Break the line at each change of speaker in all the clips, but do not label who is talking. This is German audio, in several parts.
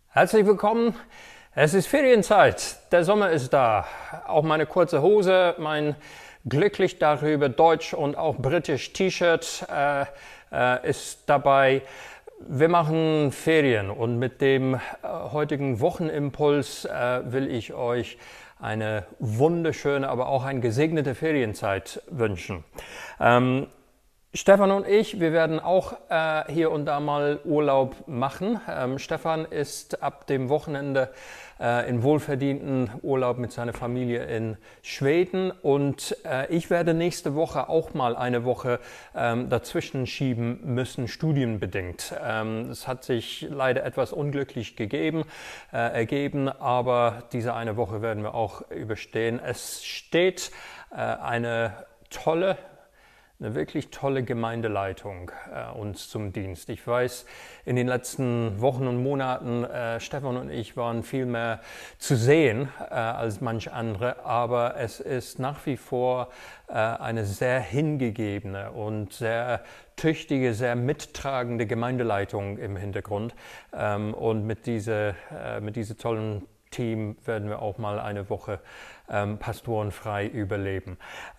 Herzlich willkommen. Es ist Ferienzeit. Der Sommer ist da. Auch meine kurze Hose, mein glücklich darüber deutsch und auch britisch T-Shirt ist dabei. Wir machen Ferien und mit dem heutigen Wochenimpuls will ich euch eine wunderschöne, aber auch eine gesegnete Ferienzeit wünschen. Stefan und ich, wir werden auch hier und da mal Urlaub machen. Stefan ist ab dem Wochenende in wohlverdienten Urlaub mit seiner Familie in Schweden und ich werde nächste Woche auch mal eine Woche dazwischen schieben müssen, studienbedingt. Es hat sich leider etwas unglücklich ergeben, aber diese eine Woche werden wir auch überstehen. Es steht eine wirklich tolle Gemeindeleitung uns zum Dienst. Ich weiß, in den letzten Wochen und Monaten, Stefan und ich waren viel mehr zu sehen als manch andere, aber es ist nach wie vor eine sehr hingegebene und sehr tüchtige, sehr mittragende Gemeindeleitung im Hintergrund. Und mit diesem tollen Team werden wir auch mal eine Woche pastorenfrei überleben.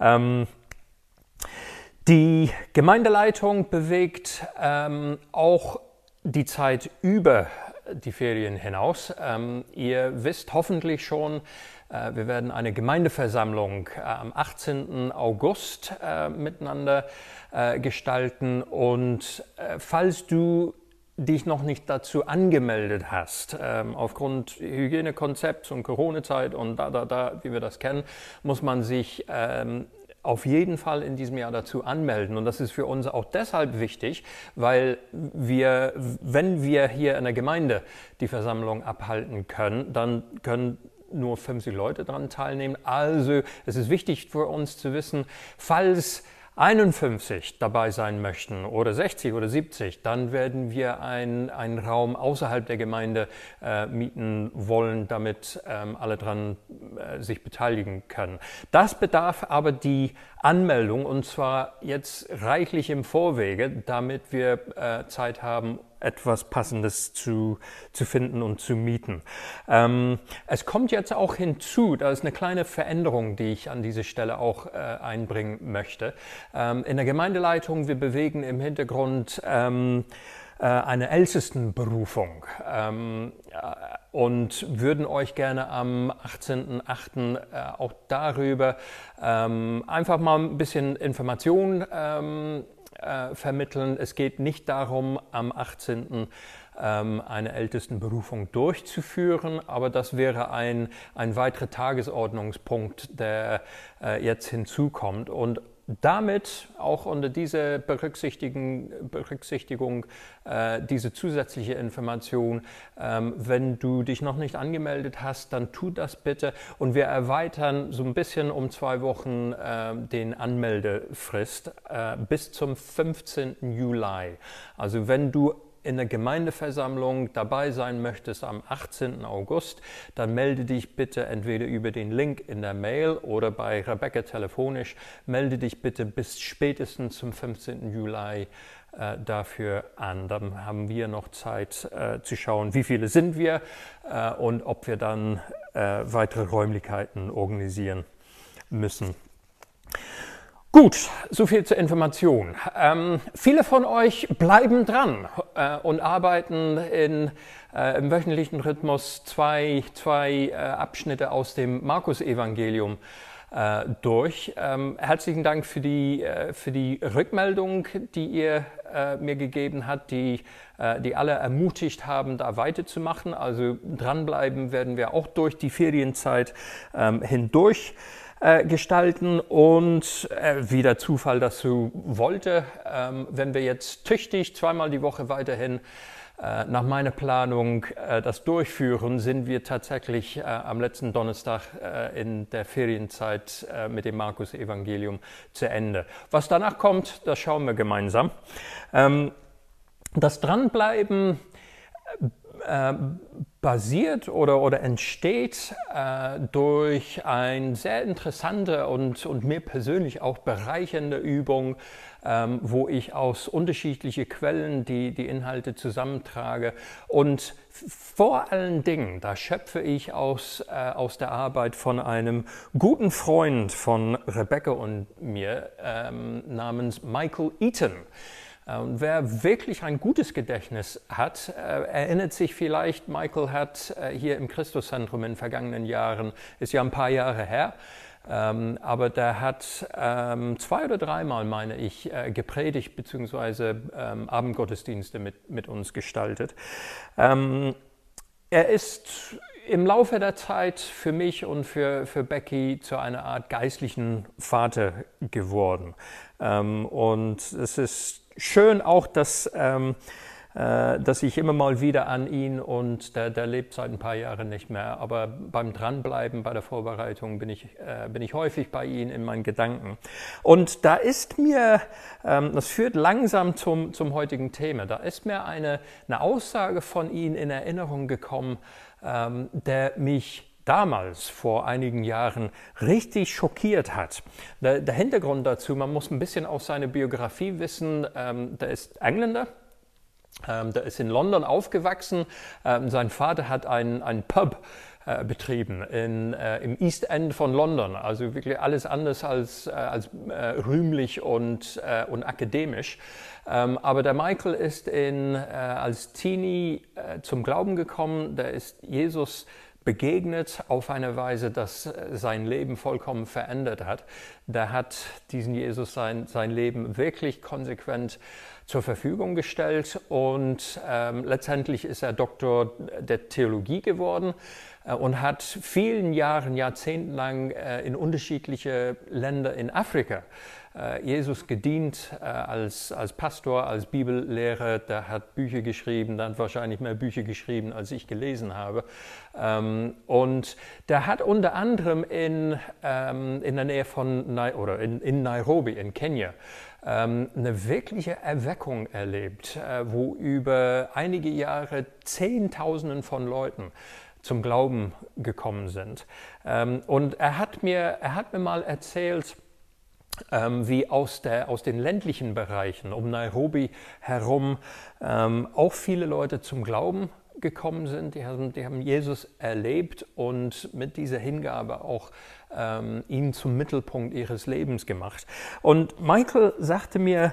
Die Gemeindeleitung bewegt auch die Zeit über die Ferien hinaus. Ihr wisst hoffentlich schon, wir werden eine Gemeindeversammlung am 18. August miteinander gestalten. Und falls du dich noch nicht dazu angemeldet hast, aufgrund Hygienekonzepts und Corona-Zeit und wie wir das kennen, muss man sich auf jeden Fall in diesem Jahr dazu anmelden. Und das ist für uns auch deshalb wichtig, weil wenn wir hier in der Gemeinde die Versammlung abhalten können, dann können nur 50 Leute daran teilnehmen. Also es ist wichtig für uns zu wissen, falls 51 dabei sein möchten oder 60 oder 70, dann werden wir einen Raum außerhalb der Gemeinde mieten wollen, damit alle dran sich beteiligen können. Das bedarf aber die Anmeldung und zwar jetzt reichlich im Vorwege, damit wir Zeit haben, etwas Passendes zu finden und zu mieten. Es kommt jetzt auch hinzu, da ist eine kleine Veränderung, die ich an dieser Stelle auch einbringen möchte. In der Gemeindeleitung, wir bewegen im Hintergrund eine Ältestenberufung und würden euch gerne am 18.08. Auch darüber einfach mal ein bisschen Informationen vermitteln. Es geht nicht darum, am 18. eine Ältestenberufung durchzuführen, aber das wäre ein weiterer Tagesordnungspunkt, der jetzt hinzukommt. Und damit auch unter dieser Berücksichtigung, diese zusätzliche Information, wenn du dich noch nicht angemeldet hast, dann tu das bitte und wir erweitern so ein bisschen um 2 Wochen den Anmeldefrist bis zum 15. Juli. Also wenn du in der Gemeindeversammlung dabei sein möchtest am 18. August, dann melde dich bitte entweder über den Link in der Mail oder bei Rebecca telefonisch. Melde dich bitte bis spätestens zum 15. Juli dafür an. Dann haben wir noch Zeit zu schauen, wie viele sind wir und ob wir dann weitere Räumlichkeiten organisieren müssen. Gut, soviel zur Information. Viele von euch bleiben dran und arbeiten im wöchentlichen Rhythmus zwei Abschnitte aus dem Markus-Evangelium durch. Herzlichen Dank für die Rückmeldung, die ihr mir gegeben habt, die alle ermutigt haben, da weiterzumachen. Also dranbleiben werden wir auch durch die Ferienzeit hindurch gestalten und wie der Zufall das so wollte, wenn wir jetzt tüchtig zweimal die Woche weiterhin nach meiner Planung das durchführen, sind wir tatsächlich am letzten Donnerstag in der Ferienzeit mit dem Markus-Evangelium zu Ende. Was danach kommt, das schauen wir gemeinsam. Das Dranbleiben basiert oder entsteht durch eine sehr interessante und mir persönlich auch bereichernde Übung, wo ich aus unterschiedlichen Quellen die Inhalte zusammentrage. Und vor allen Dingen, da schöpfe ich aus der Arbeit von einem guten Freund von Rebecca und mir namens Michael Eaton. Und wer wirklich ein gutes Gedächtnis hat, erinnert sich vielleicht, Michael hat hier im Christuszentrum in den vergangenen Jahren, ist ja ein paar Jahre her, aber der hat 2 oder 3 Mal, meine ich, gepredigt bzw. Abendgottesdienste mit uns gestaltet. Er ist im Laufe der Zeit für mich und für Becky zu einer Art geistlichen Vater geworden. Und es ist schön auch, dass ich immer mal wieder an ihn, und der lebt seit ein paar Jahren nicht mehr, aber beim Dranbleiben, bei der Vorbereitung bin ich häufig bei ihm in meinen Gedanken. Und da ist mir, das führt langsam zum heutigen Thema, da ist mir eine Aussage von ihm in Erinnerung gekommen, der mich damals, vor einigen Jahren, richtig schockiert hat. Der Hintergrund dazu, man muss ein bisschen aus seiner Biografie wissen, der ist Engländer, der ist in London aufgewachsen, sein Vater hat einen Pub betrieben im East End von London, also wirklich alles anders als rühmlich und akademisch. Aber der Michael ist als Teenie zum Glauben gekommen, der ist Jesus begegnet auf eine Weise, dass sein Leben vollkommen verändert hat. Der hat diesen Jesus sein Leben wirklich konsequent zur Verfügung gestellt und letztendlich ist er Doktor der Theologie geworden und hat vielen Jahren, jahrzehntelang in unterschiedliche Länder in Afrika Jesus gedient als Pastor, als Bibellehrer. Der hat Bücher geschrieben, der hat wahrscheinlich mehr Bücher geschrieben, als ich gelesen habe. Und der hat unter anderem in der Nähe von in Nairobi in Kenia eine wirkliche Erweckung erlebt, wo über einige Jahre Zehntausenden von Leuten zum Glauben gekommen sind. Und er hat mir mal erzählt, wie aus den ländlichen Bereichen um Nairobi herum auch viele Leute zum Glauben gekommen sind. Die haben Jesus erlebt und mit dieser Hingabe auch ihn zum Mittelpunkt ihres Lebens gemacht. Und Michael sagte mir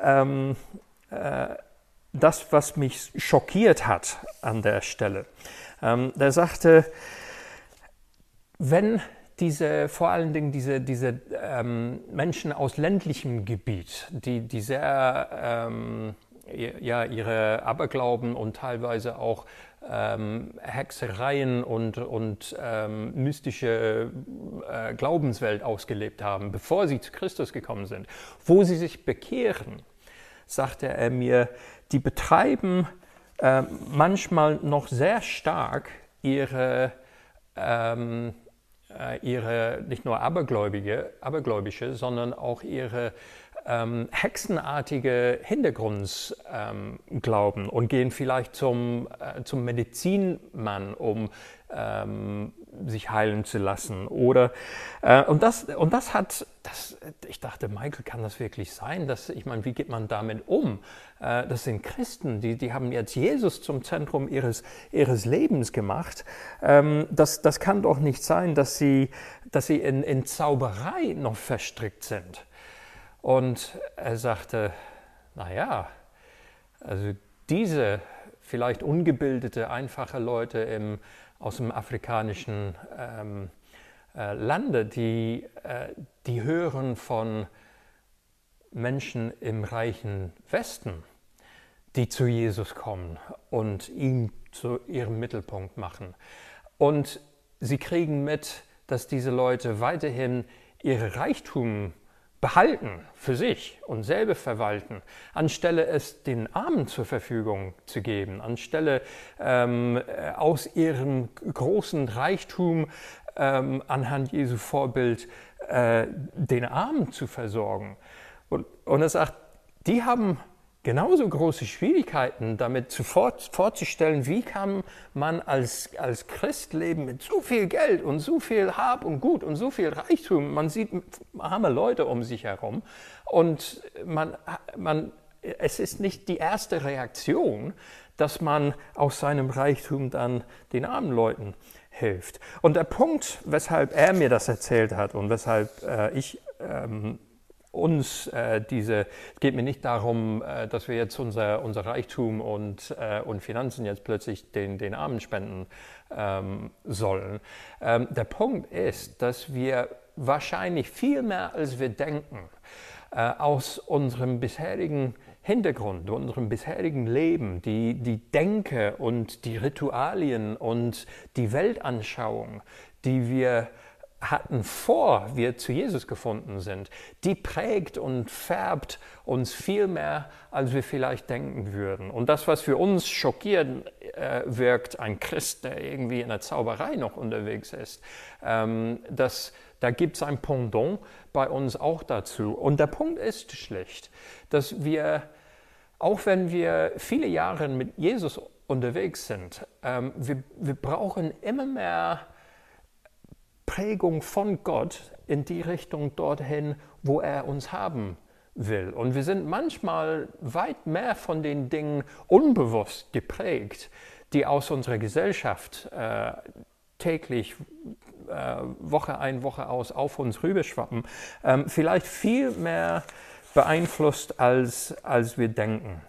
das, was mich schockiert hat an der Stelle. Der sagte, wenn vor allen Dingen diese Menschen aus ländlichem Gebiet, die sehr ihre Aberglauben und teilweise auch Hexereien und mystische Glaubenswelt ausgelebt haben, bevor sie zu Christus gekommen sind, wo sie sich bekehren, sagte er mir, die betreiben manchmal noch sehr stark ihre nicht nur abergläubische, sondern auch ihre hexenartige Hintergrundsglauben und gehen vielleicht zum Medizinmann, um sich heilen zu lassen. Ich dachte, Michael, kann das wirklich sein? Wie geht man damit um? Das sind Christen, die haben jetzt Jesus zum Zentrum ihres Lebens gemacht. Das kann doch nicht sein, dass sie in Zauberei noch verstrickt sind. Und er sagte, naja, also diese vielleicht ungebildete, einfache Leute aus dem afrikanischen Lande, die hören von Menschen im reichen Westen, die zu Jesus kommen und ihn zu ihrem Mittelpunkt machen. Und sie kriegen mit, dass diese Leute weiterhin ihre Reichtum behalten für sich und selber verwalten, anstelle es den Armen zur Verfügung zu geben, anstelle aus ihrem großen Reichtum anhand Jesu Vorbild den Armen zu versorgen. Und er sagt, die haben genauso große Schwierigkeiten damit vorzustellen, wie kann man als Christ leben mit so viel Geld und so viel Hab und Gut und so viel Reichtum. Man sieht arme Leute um sich herum und es ist nicht die erste Reaktion, dass man aus seinem Reichtum dann den armen Leuten hilft. Und der Punkt, weshalb er mir das erzählt hat und weshalb es geht mir nicht darum, dass wir jetzt unser Reichtum und Finanzen jetzt plötzlich den Armen spenden sollen. Der Punkt ist, dass wir wahrscheinlich viel mehr, als wir denken, aus unserem bisherigen Hintergrund, unserem bisherigen Leben, die Denke und die Ritualien und die Weltanschauung, die wir hatten, vor wir zu Jesus gefunden sind, die prägt und färbt uns viel mehr, als wir vielleicht denken würden. Und das, was für uns schockierend wirkt, ein Christ, der irgendwie in der Zauberei noch unterwegs ist, da gibt es ein Pendant bei uns auch dazu. Und der Punkt ist schlicht, dass wir, auch wenn wir viele Jahre mit Jesus unterwegs sind, wir brauchen immer mehr Prägung von Gott in die Richtung dorthin, wo er uns haben will. Und wir sind manchmal weit mehr von den Dingen unbewusst geprägt, die aus unserer Gesellschaft täglich, Woche ein, Woche aus auf uns rüberschwappen, vielleicht viel mehr beeinflusst, als wir denken.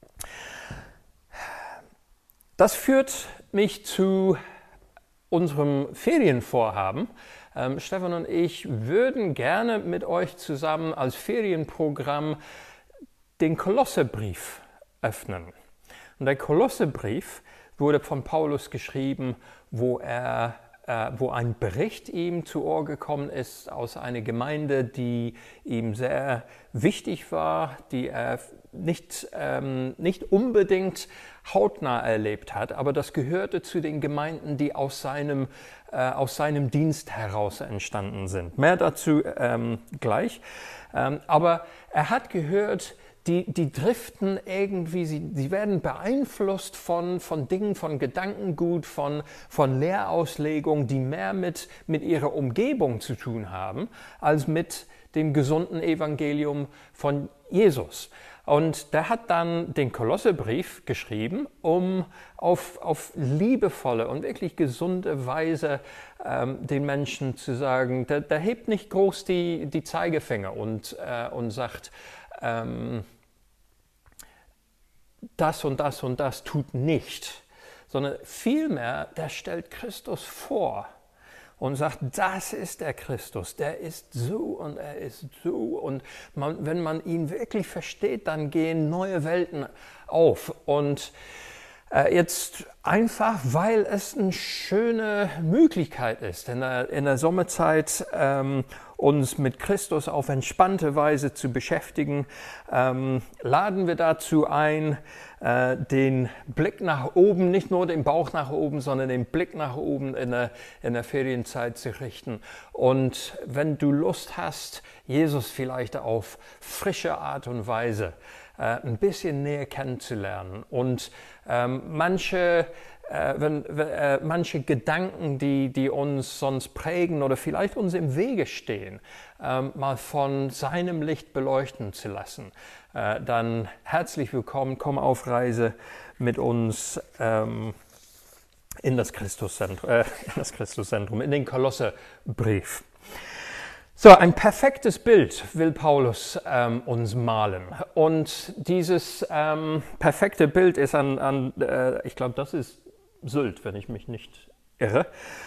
Das führt mich zu unserem Ferienvorhaben. Stefan und ich würden gerne mit euch zusammen als Ferienprogramm den Kolosserbrief öffnen. Und der Kolosserbrief wurde von Paulus geschrieben, wo ein Bericht ihm zu Ohr gekommen ist aus einer Gemeinde, die ihm sehr wichtig war, die er nicht unbedingt hautnah erlebt hat, aber das gehörte zu den Gemeinden, die aus seinem Dienst heraus entstanden sind. Mehr dazu gleich. Aber er hat gehört, die driften irgendwie, sie werden beeinflusst von Dingen, von Gedankengut, von Lehrauslegung, die mehr mit ihrer Umgebung zu tun haben, als mit dem gesunden Evangelium von Jesus. Und der hat dann den Kolosserbrief geschrieben, um auf liebevolle und wirklich gesunde Weise den Menschen zu sagen, der hebt nicht groß die Zeigefinger und sagt, das und das und das tut nicht, sondern vielmehr, der stellt Christus vor und sagt, das ist der Christus, der ist so und er ist so. Und wenn man ihn wirklich versteht, dann gehen neue Welten auf. Und jetzt einfach, weil es eine schöne Möglichkeit ist, in der Sommerzeit uns mit Christus auf entspannte Weise zu beschäftigen, laden wir dazu ein, den Blick nach oben, nicht nur den Bauch nach oben, sondern den Blick nach oben in der Ferienzeit zu richten. Und wenn du Lust hast, Jesus vielleicht auf frische Art und Weise ein bisschen näher kennenzulernen und manche Gedanken, die uns sonst prägen oder vielleicht uns im Wege stehen, mal von seinem Licht beleuchten zu lassen, dann herzlich willkommen, komm auf Reise mit uns in das Christuszentrum, in den Kolosserbrief. So, ein perfektes Bild will Paulus uns malen. Und dieses perfekte Bild ist ich glaube, das ist Sylt, wenn ich mich nicht irre.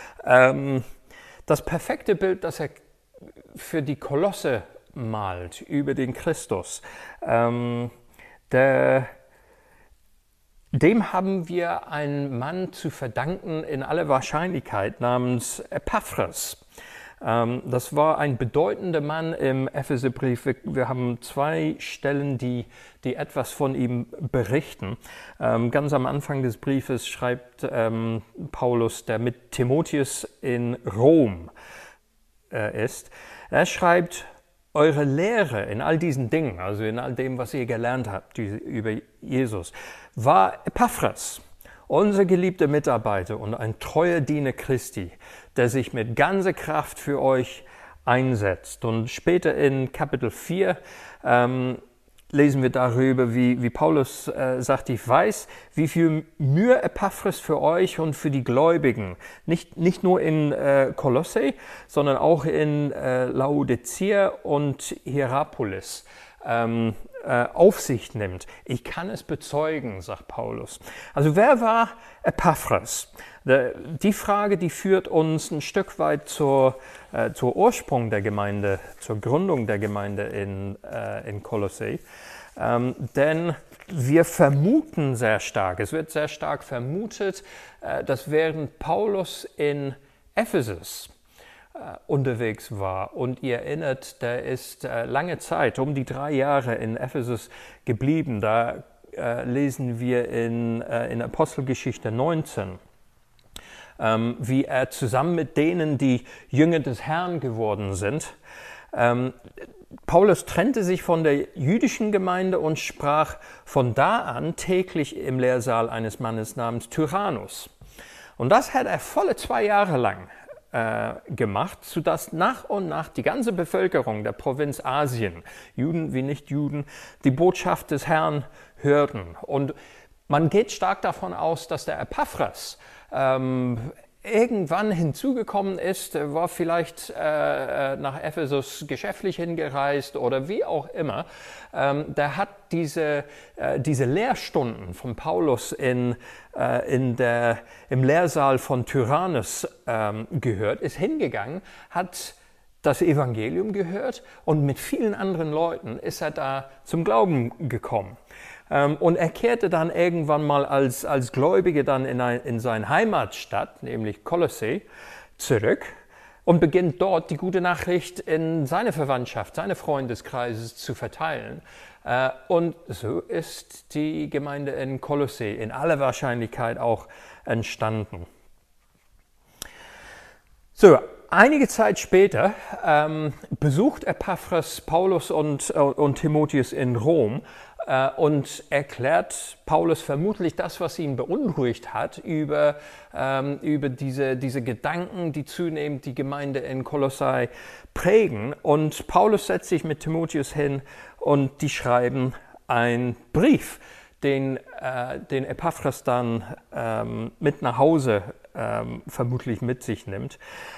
Das perfekte Bild, das er für die Kolosse malt, über den Christus, dem haben wir einen Mann zu verdanken, in aller Wahrscheinlichkeit, namens Epaphras. Das war ein bedeutender Mann im Epheserbrief. Wir haben 2 Stellen, die etwas von ihm berichten. Ganz am Anfang des Briefes schreibt Paulus, der mit Timotheus in Rom ist. Er schreibt, eure Lehre in all diesen Dingen, also in all dem, was ihr gelernt habt über Jesus, war Epaphras, unser geliebter Mitarbeiter und ein treuer Diener Christi, der sich mit ganzer Kraft für euch einsetzt. Und später in Kapitel 4 lesen wir darüber, wie Paulus sagt, ich weiß, wie viel Mühe Epaphras für euch und für die Gläubigen, nicht nur in Kolosse, sondern auch in Laodicea und Hierapolis auf sich nimmt. Ich kann es bezeugen, sagt Paulus. Also wer war Epaphras? Die Frage, die führt uns ein Stück weit zur Ursprung der Gemeinde, zur Gründung der Gemeinde in Kolosse. Denn wir vermuten sehr stark, es wird sehr stark vermutet, dass während Paulus in Ephesus unterwegs war, und ihr erinnert, der ist lange Zeit, um die 3 Jahre in Ephesus geblieben. Da lesen wir in Apostelgeschichte 19, wie er zusammen mit denen, die Jünger des Herrn geworden sind, Paulus trennte sich von der jüdischen Gemeinde und sprach von da an täglich im Lehrsaal eines Mannes namens Tyrannus. Und das hat er volle 2 Jahre lang gemacht, sodass nach und nach die ganze Bevölkerung der Provinz Asien, Juden wie Nichtjuden, die Botschaft des Herrn hörten. Und man geht stark davon aus, dass der Epaphras irgendwann hinzugekommen ist, war vielleicht nach Ephesus geschäftlich hingereist oder wie auch immer. Der hat diese Lehrstunden von Paulus im Lehrsaal von Tyrannus gehört, ist hingegangen, hat das Evangelium gehört und mit vielen anderen Leuten ist er da zum Glauben gekommen. Und er kehrte dann irgendwann mal als Gläubiger dann in seine Heimatstadt, nämlich Kolosse, zurück und beginnt dort die gute Nachricht in seine Verwandtschaft, seine Freundeskreises zu verteilen. Und so ist die Gemeinde in Kolosse in aller Wahrscheinlichkeit auch entstanden. So, einige Zeit später besucht Epaphras Paulus und Timotheus in Rom und erklärt Paulus vermutlich das, was ihn beunruhigt hat, über diese Gedanken, die zunehmend die Gemeinde in Kolossai prägen. Und Paulus setzt sich mit Timotheus hin und die schreiben einen Brief, den Epaphras dann mit nach Hause vermutlich mit sich nimmt.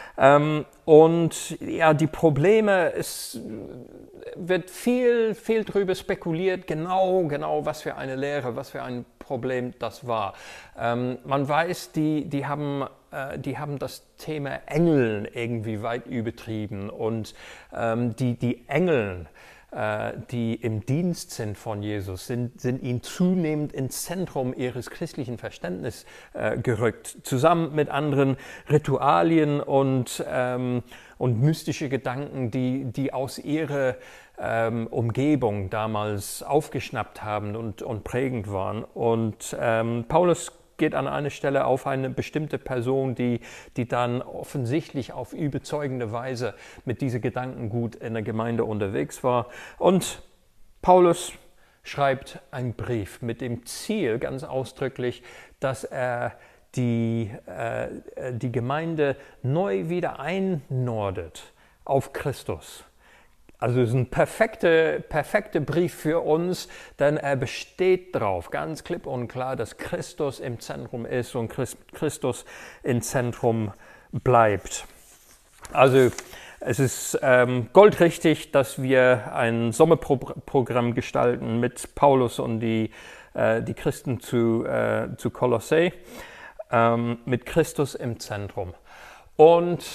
Und ja, die Probleme, es wird viel drüber spekuliert, genau, was für eine Lehre, was für ein Problem das war. Man weiß, die haben das Thema Engeln irgendwie weit übertrieben und die Engeln, die im Dienst sind von Jesus, sind ihnen zunehmend ins Zentrum ihres christlichen Verständnisses gerückt, zusammen mit anderen Ritualien und mystische Gedanken, die aus ihrer Umgebung damals aufgeschnappt haben und prägend waren. Und Paulus geht an einer Stelle auf eine bestimmte Person, die dann offensichtlich auf überzeugende Weise mit diesem Gedankengut in der Gemeinde unterwegs war. Und Paulus schreibt einen Brief mit dem Ziel, ganz ausdrücklich, dass er die Gemeinde neu wieder einnordet auf Christus. Also es ist ein perfekter Brief für uns, denn er besteht darauf, ganz klipp und klar, dass Christus im Zentrum ist und Christus im Zentrum bleibt. Also es ist goldrichtig, dass wir ein Sommerprogramm gestalten mit Paulus und die Christen zu Kolosse, mit Christus im Zentrum. Und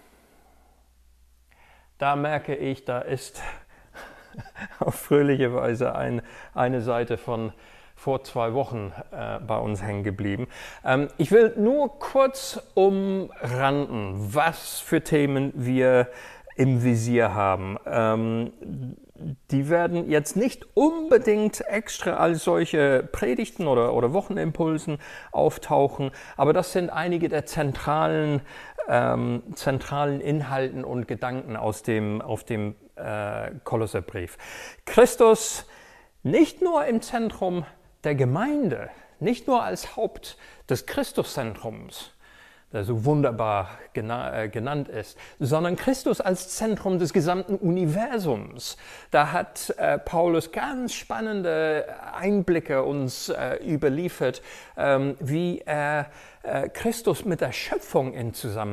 da merke ich, da ist auf fröhliche Weise eine Seite von vor 2 Wochen bei uns hängen geblieben. Ich will nur kurz umranden, was für Themen wir im Visier haben. Die werden jetzt nicht unbedingt extra als solche Predigten oder Wochenimpulsen auftauchen, aber das sind einige der zentralen Inhalten und Gedanken aus dem Kolosserbrief. Christus nicht nur im Zentrum der Gemeinde, nicht nur als Haupt des Christuszentrums, der so wunderbar genannt ist, sondern Christus als Zentrum des gesamten Universums. Da hat Paulus ganz spannende Einblicke uns überliefert, wie er Christus mit der Schöpfung in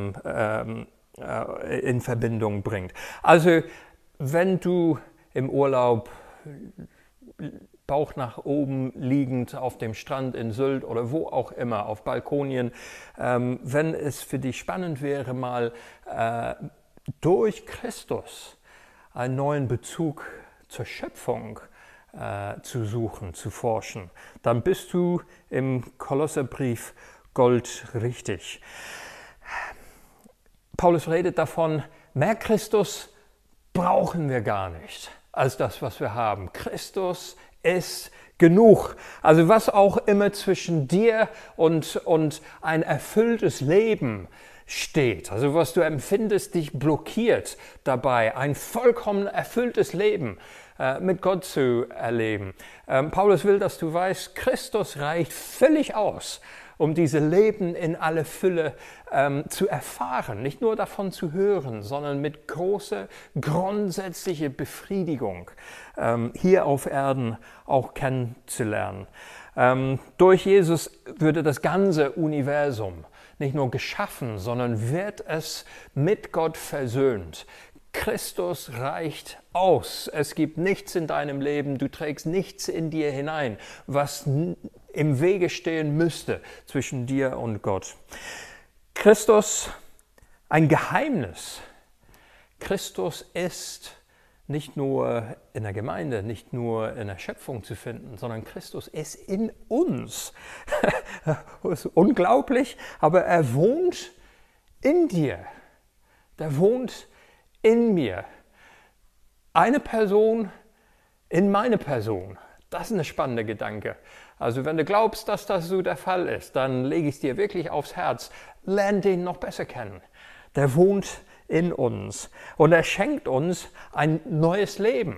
Verbindung bringt. Also wenn du im Urlaub Bauch nach oben liegend auf dem Strand in Sylt oder wo auch immer, auf Balkonien, wenn es für dich spannend wäre, mal durch Christus einen neuen Bezug zur Schöpfung zu suchen, zu forschen, dann bist du im Kolosserbrief goldrichtig. Paulus redet davon, mehr Christus brauchen wir gar nicht als das, was wir haben. Christus ist genug. Also was auch immer zwischen dir und ein erfülltes Leben steht, also was du empfindest, dich blockiert dabei, ein vollkommen erfülltes Leben mit Gott zu erleben. Paulus will, dass du weißt, Christus reicht völlig aus, um diese Leben in alle Fülle zu erfahren, nicht nur davon zu hören, sondern mit großer, grundsätzlicher Befriedigung hier auf Erden auch kennenzulernen. Durch Jesus würde das ganze Universum nicht nur geschaffen, sondern wird es mit Gott versöhnt. Christus reicht aus. Es gibt nichts in deinem Leben, du trägst nichts in dir hinein, was im Wege stehen müsste zwischen dir und Gott. Christus, ein Geheimnis. Christus ist nicht nur in der Gemeinde, nicht nur in der Schöpfung zu finden, sondern Christus ist in uns. Das ist unglaublich, aber er wohnt in dir. Der wohnt in mir. Eine Person in meine Person. Das ist ein spannender Gedanke. Also wenn du glaubst, dass das so der Fall ist, dann lege ich es dir wirklich aufs Herz. Lern den noch besser kennen. Der wohnt in uns und er schenkt uns ein neues Leben.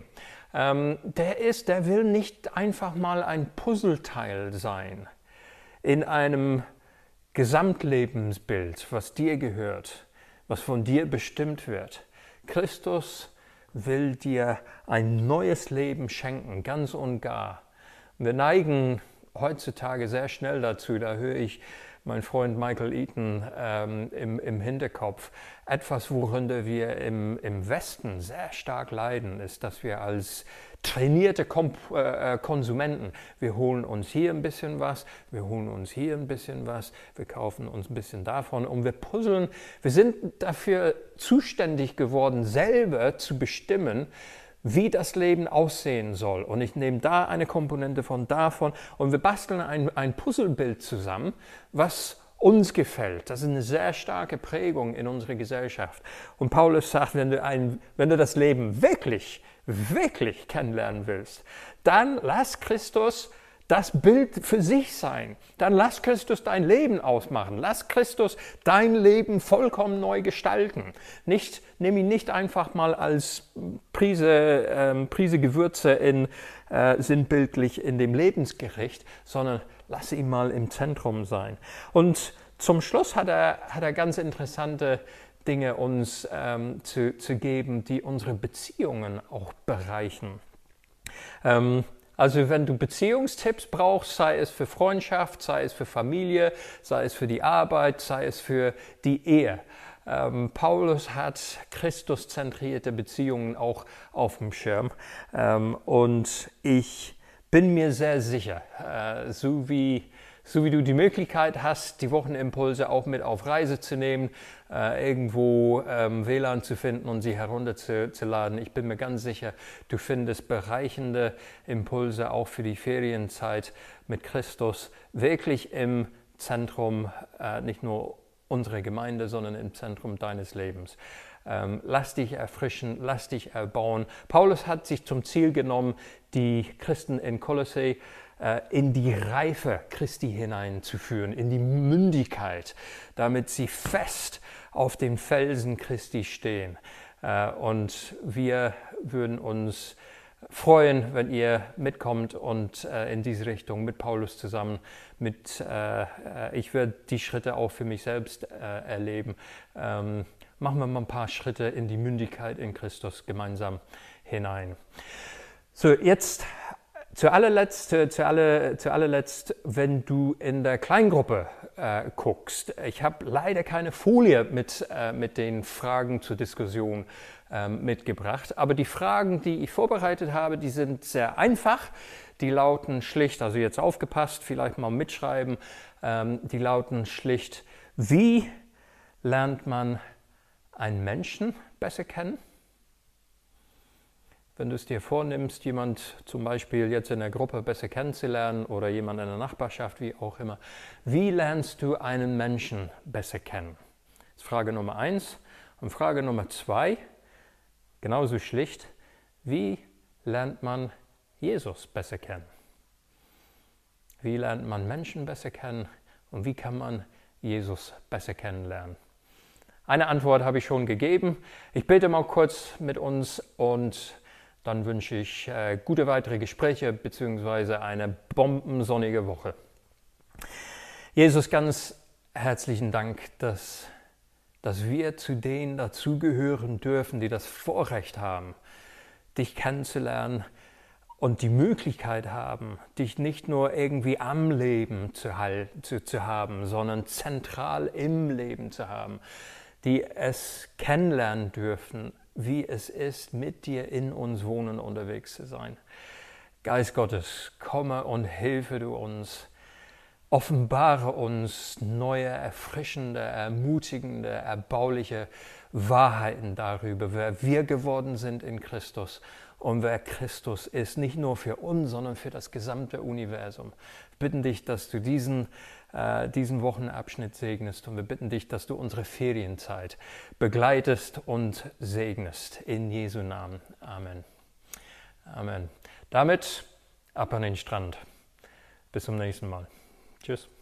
Der will nicht einfach mal ein Puzzleteil sein in einem Gesamtlebensbild, was dir gehört, was von dir bestimmt wird. Christus will dir ein neues Leben schenken, ganz und gar. Wir neigen heutzutage sehr schnell dazu, da höre ich meinen Freund Michael Eaton im Hinterkopf. Etwas, worunter wir im Westen sehr stark leiden, ist, dass wir als trainierte Konsumenten, wir holen uns hier ein bisschen was, wir holen uns hier ein bisschen was, wir kaufen uns ein bisschen davon und wir puzzeln. Wir sind dafür zuständig geworden, selber zu bestimmen, wie das Leben aussehen soll. Und ich nehme da eine Komponente von davon und wir basteln ein Puzzlebild zusammen, was uns gefällt. Das ist eine sehr starke Prägung in unserer Gesellschaft. Und Paulus sagt, wenn du das Leben wirklich kennenlernen willst, dann lass Christus das Bild für sich sein. Dann lass Christus dein Leben ausmachen. Lass Christus dein Leben vollkommen neu gestalten. Nimm ihn nicht einfach mal als Prise Gewürze sinnbildlich in dem Lebensgericht, sondern lass ihn mal im Zentrum sein. Und zum Schluss hat er ganz interessante Dinge uns zu geben, die unsere Beziehungen auch bereichern. Also wenn du Beziehungstipps brauchst, sei es für Freundschaft, sei es für Familie, sei es für die Arbeit, sei es für die Ehe. Paulus hat christuszentrierte Beziehungen auch auf dem Schirm und ich bin mir sehr sicher, so wie du die Möglichkeit hast, die Wochenimpulse auch mit auf Reise zu nehmen, irgendwo WLAN zu finden und sie herunterzuladen. Ich bin mir ganz sicher, du findest bereichernde Impulse auch für die Ferienzeit mit Christus wirklich im Zentrum, nicht nur unserer Gemeinde, sondern im Zentrum deines Lebens. Lass dich erfrischen, lass dich erbauen. Paulus hat sich zum Ziel genommen, die Christen in Kolossä in die Reife Christi hineinzuführen, in die Mündigkeit, damit sie fest auf dem Felsen Christi stehen. Und wir würden uns freuen, wenn ihr mitkommt und in diese Richtung mit Paulus zusammen, ich werde die Schritte auch für mich selbst erleben. Machen wir mal ein paar Schritte in die Mündigkeit in Christus gemeinsam hinein. So, jetzt zu allerletzt, wenn du in der Kleingruppe guckst. Ich habe leider keine Folie mit den Fragen zur Diskussion mitgebracht, aber die Fragen, die ich vorbereitet habe, die sind sehr einfach. Die lauten schlicht, also jetzt aufgepasst, vielleicht mal mitschreiben, die lauten schlicht: Wie lernt man einen Menschen besser kennen? Wenn du es dir vornimmst, jemand zum Beispiel jetzt in der Gruppe besser kennenzulernen oder jemand in der Nachbarschaft, wie auch immer, wie lernst du einen Menschen besser kennen? Das ist Frage Nummer 1. Und Frage Nummer 2, genauso schlicht: Wie lernt man Jesus besser kennen? Wie lernt man Menschen besser kennen und wie kann man Jesus besser kennenlernen? Eine Antwort habe ich schon gegeben. Ich bete mal kurz mit uns und dann wünsche ich gute weitere Gespräche bzw. eine bombensonnige Woche. Jesus, ganz herzlichen Dank, dass wir zu denen dazugehören dürfen, die das Vorrecht haben, dich kennenzulernen und die Möglichkeit haben, dich nicht nur irgendwie am Leben zu haben, sondern zentral im Leben zu haben, die es kennenlernen dürfen, wie es ist, mit dir in uns wohnen, unterwegs zu sein. Geist Gottes, komme und hilfe du uns. Offenbare uns neue, erfrischende, ermutigende, erbauliche Wahrheiten darüber, wer wir geworden sind in Christus und wer Christus ist, nicht nur für uns, sondern für das gesamte Universum. Wir bitten dich, dass du diesen Wochenabschnitt segnest und wir bitten dich, dass du unsere Ferienzeit begleitest und segnest. In Jesu Namen. Amen. Amen. Damit ab an den Strand. Bis zum nächsten Mal. Tschüss.